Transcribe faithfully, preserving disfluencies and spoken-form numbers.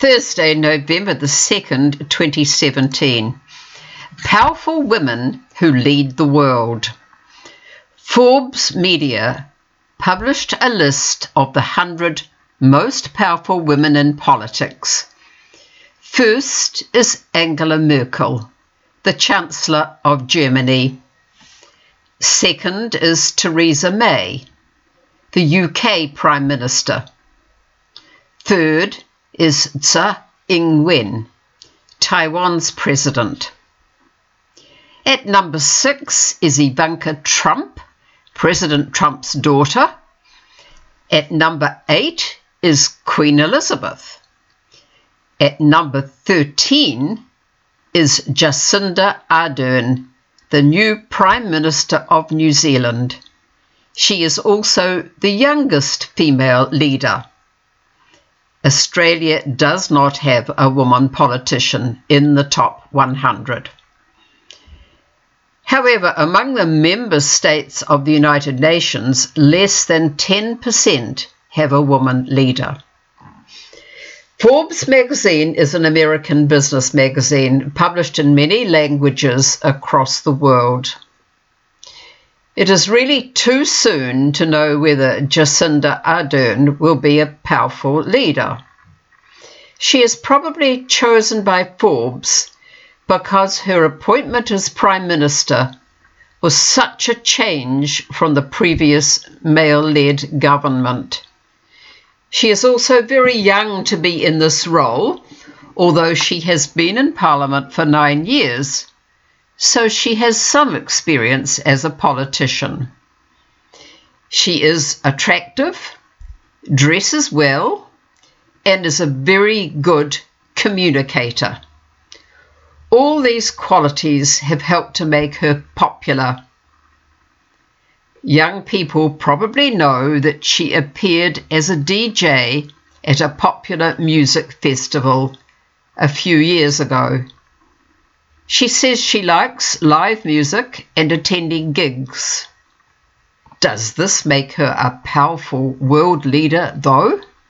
Thursday, November the second, twenty seventeen. Powerful women who lead the world. Forbes Media published a list of the one hundred most powerful women in politics. First is Angela Merkel, the Chancellor of Germany. Second is Theresa May, the U K Prime Minister. Third is Tsai Ing-wen, Taiwan's president. At number six is Ivanka Trump, President Trump's daughter. At number eight is Queen Elizabeth. At number thirteen is Jacinda Ardern, the new Prime Minister of New Zealand. She is also the youngest female leader. Australia does not have a woman politician in the top one hundred. However, among the member states of the United Nations, less than ten percent have a woman leader. Forbes magazine is an American business magazine published in many languages across the world. It is really too soon to know whether Jacinda Ardern will be a powerful leader. She is probably chosen by Forbes because her appointment as Prime Minister was such a change from the previous male-led government. She is also very young to be in this role, although she has been in Parliament for nine years. So she has some experience as a politician. She is attractive, dresses well, and is a very good communicator. All these qualities have helped to make her popular. Young people probably know that she appeared as a D J at a popular music festival a few years ago. She says she likes live music and attending gigs. Does this make her a powerful world leader, though?